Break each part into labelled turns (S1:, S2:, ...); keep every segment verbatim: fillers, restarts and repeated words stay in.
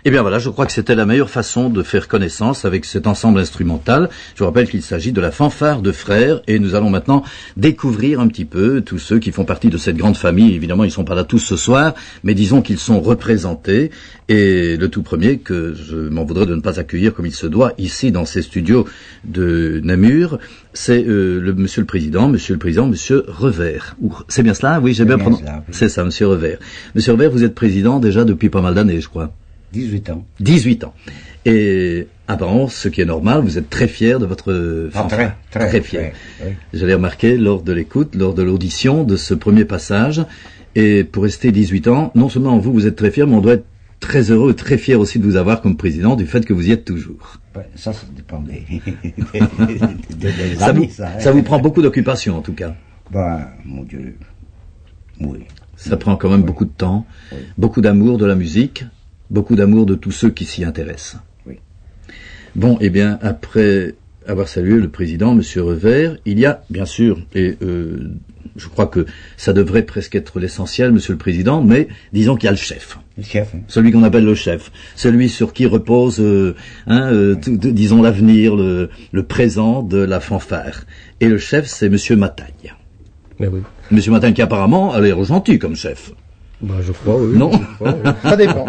S1: Eh bien voilà, je crois que c'était la meilleure façon de faire connaissance avec cet ensemble instrumental. Je vous rappelle qu'il s'agit de la fanfare de frères et nous allons maintenant découvrir un petit peu tous ceux qui font partie de cette grande famille. Évidemment, ils ne sont pas là tous ce soir, mais disons qu'ils sont représentés. Et le tout premier que je m'en voudrais de ne pas accueillir comme il se doit ici dans ces studios de Namur, c'est euh, le Monsieur le Président, Monsieur le Président, Monsieur Revers. C'est bien cela? Oui, j'ai bien prononcé. Oui. C'est ça, Monsieur Revers. Monsieur Revers, vous êtes président déjà depuis pas mal d'années, je crois.
S2: dix-huit ans.
S1: dix-huit ans. Et apparemment, ce qui est normal, vous êtes très fier de votre
S2: fanfare. Ah, très, très,
S1: très fier.
S2: Très, oui.
S1: J'avais remarqué lors de l'écoute, lors de l'audition de ce premier passage. Et pour rester dix-huit ans, non seulement vous, vous êtes très fier, mais on doit être très heureux, très fier aussi de vous avoir comme président, du fait que vous y êtes toujours.
S2: Ouais, ça, ça dépend des, des, des, des
S1: ça,
S2: amis,
S1: vous,
S2: ça, hein.
S1: Ça vous prend beaucoup d'occupation, en tout cas.
S2: Ben, mon Dieu, oui.
S1: Ça prend quand même oui. beaucoup de temps, oui. beaucoup d'amour de la musique, beaucoup d'amour de tous ceux qui s'y intéressent.
S2: Oui.
S1: Bon, eh bien, après avoir salué le président, Monsieur Revers, il y a, bien sûr, et euh, je crois que ça devrait presque être l'essentiel, Monsieur le Président, mais disons qu'il y a le chef.
S2: Le chef. Hein.
S1: Celui qu'on appelle le chef. Celui sur qui repose, euh, hein, euh, tout, de, disons, l'avenir, le, le présent de la fanfare. Et le chef, c'est Monsieur Matagne.
S3: Mais oui.
S1: Monsieur Matagne qui apparemment a l'air gentil comme chef.
S3: Bah, je crois, oui.
S1: Non.
S3: Crois, oui.
S4: Ça dépend.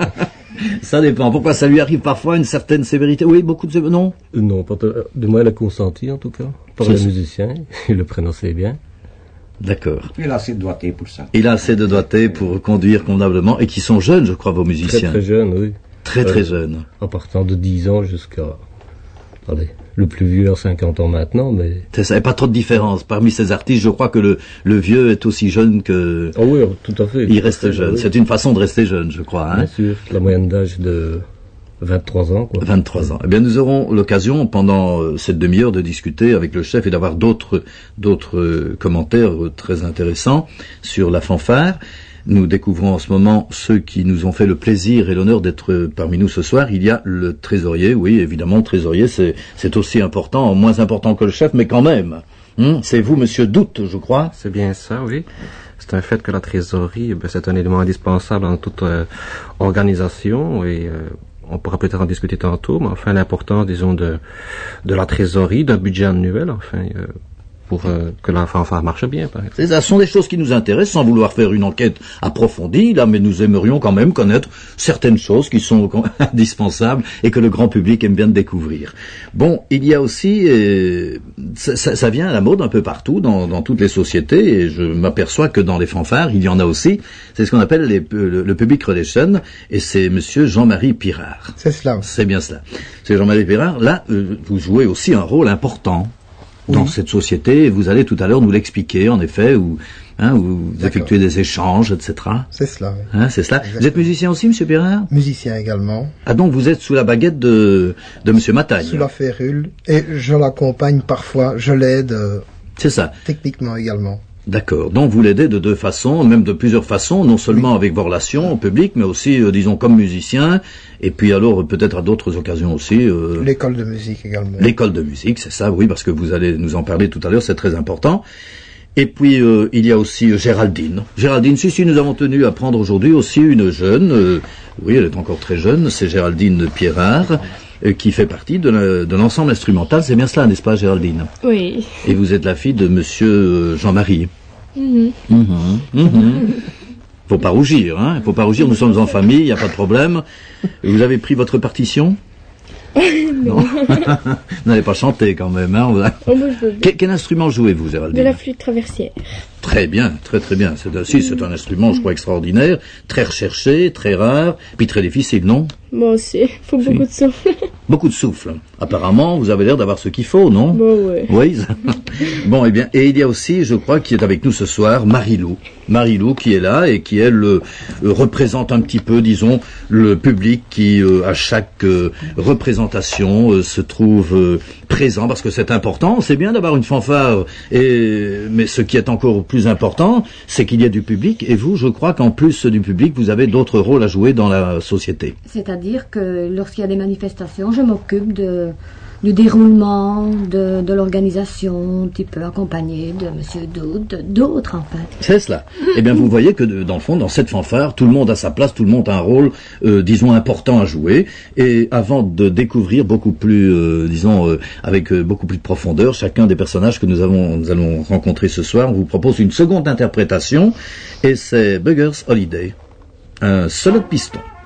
S1: Ça dépend. Pourquoi ça lui arrive parfois une certaine sévérité? Oui, beaucoup de sévérité. Non.
S3: Euh, non, pas de, du moins, il a consenti, en tout cas. Par les musiciens. Il le prononçait bien.
S1: D'accord.
S2: Il a assez de doigté pour ça.
S1: Il a assez de doigté pour conduire convenablement, et qui sont jeunes, je crois, vos musiciens.
S3: Très, très jeunes, oui.
S1: Très, très euh, jeunes.
S3: En partant de dix ans jusqu'à, allez, le plus vieux a cinquante ans maintenant, mais...
S1: C'est ça, et pas trop de différence. Parmi ces artistes, je crois que le, le vieux est aussi jeune que...
S3: Oh oui, tout à fait.
S1: Il reste
S3: fait,
S1: jeune.
S3: Oui.
S1: C'est une façon de rester jeune, je crois. Hein.
S3: Bien sûr. La moyenne d'âge de vingt-trois ans, quoi.
S1: vingt-trois ans. Eh bien, nous aurons l'occasion, pendant euh, cette demi-heure, de discuter avec le chef et d'avoir d'autres, d'autres euh, commentaires euh, très intéressants sur la fanfare. Nous découvrons en ce moment ceux qui nous ont fait le plaisir et l'honneur d'être parmi nous ce soir. Il y a le trésorier, oui, évidemment, le trésorier, c'est, c'est aussi important, moins important que le chef, mais quand même. Hum, c'est vous, Monsieur Doute, je crois.
S5: C'est bien ça, oui. C'est un fait que la trésorerie, ben, c'est un élément indispensable dans toute euh, organisation et euh, on pourra peut-être en discuter tantôt, mais enfin l'importance, disons, de, de la trésorerie, d'un budget annuel, enfin... Euh, pour euh, que la fanfare marche bien, par exemple.
S1: Ce sont des choses qui nous intéressent, sans vouloir faire une enquête approfondie, là, mais nous aimerions quand même connaître certaines choses qui sont indispensables et que le grand public aime bien découvrir. Bon, il y a aussi, euh, ça, ça, ça vient à la mode un peu partout, dans, dans toutes les sociétés, et je m'aperçois que dans les fanfares, il y en a aussi, c'est ce qu'on appelle les, le, le public relation, et c'est Monsieur Jean-Marie Pirard.
S4: C'est cela.
S1: C'est bien cela. C'est Jean-Marie Pirard. Là, euh, vous jouez aussi un rôle important dans oui. cette société, et vous allez tout à l'heure nous l'expliquer, en effet, où, hein, où vous effectuez des échanges, et cetera.
S4: C'est cela, oui.
S1: Hein, c'est cela. Exactement. Vous êtes musicien aussi, Monsieur Pirard?
S4: Musicien également.
S1: Ah, donc vous êtes sous la baguette de, de Monsieur Matagne?
S4: Sous la férule, et je l'accompagne parfois, je l'aide. Euh,
S1: c'est ça.
S4: Techniquement également.
S1: D'accord. Donc vous l'aidez de deux façons, même de plusieurs façons, non seulement oui. avec vos relations au public, mais aussi, euh, disons, comme musicien, et puis alors peut-être à d'autres occasions aussi. Euh,
S4: l'école de musique également.
S1: L'école de musique, c'est ça, oui, parce que vous allez nous en parler tout à l'heure, c'est très important. Et puis euh, il y a aussi euh, Géraldine. Géraldine, si, si, nous avons tenu à prendre aujourd'hui aussi une jeune, euh, oui, elle est encore très jeune, c'est Géraldine Pirard, euh, qui fait partie de, la, de l'ensemble instrumental. C'est bien cela, n'est-ce pas, Géraldine?
S6: Oui.
S1: Et vous êtes la fille de Monsieur Jean-Marie.
S6: Mm-hmm.
S1: Mm-hmm. Mm-hmm. Faut pas rougir, hein. Il faut pas rougir, nous sommes en famille, il n'y a pas de problème. Vous avez pris votre partition?
S6: Non.
S1: Vous n'allez pas chanter quand même, hein.
S6: Oh, moi, je veux
S1: quel, quel instrument jouez-vous, Géraldine?
S6: De la flûte traversière.
S1: Très bien, très très bien. C'est, si, c'est un instrument, je crois, extraordinaire, très recherché, très rare, puis très difficile, non?
S6: Bon, c'est, faut
S1: si.
S6: beaucoup de souffle.
S1: Beaucoup de souffle. Apparemment, vous avez l'air d'avoir ce qu'il faut, non?
S6: Bon, ouais.
S1: Oui. Bon, eh bien, et il y a aussi, je crois, qui est avec nous ce soir, Marie-Lou. Marie-Lou qui est là et qui, elle, euh, représente un petit peu, disons, le public qui, euh, à chaque euh, représentation, euh, se trouve euh, présent, parce que c'est important. C'est bien d'avoir une fanfare, et, mais ce qui est encore plus important, c'est qu'il y a du public, et vous, je crois qu'en plus du public, vous avez d'autres rôles à jouer dans la société.
S7: C'est-à-dire que lorsqu'il y a des manifestations, je m'occupe de, du déroulement, de, de l'organisation, un petit peu accompagné de Monsieur Doud, d'autres en fait.
S1: C'est cela. Eh bien, vous voyez que dans le fond, dans cette fanfare, tout le monde a sa place, tout le monde a un rôle, euh, disons, important à jouer. Et avant de découvrir beaucoup plus, euh, disons, euh, avec euh, beaucoup plus de profondeur, chacun des personnages que nous avons, nous allons rencontrer ce soir, on vous propose une seconde interprétation, et c'est Beggar's Holiday, un solo de piston.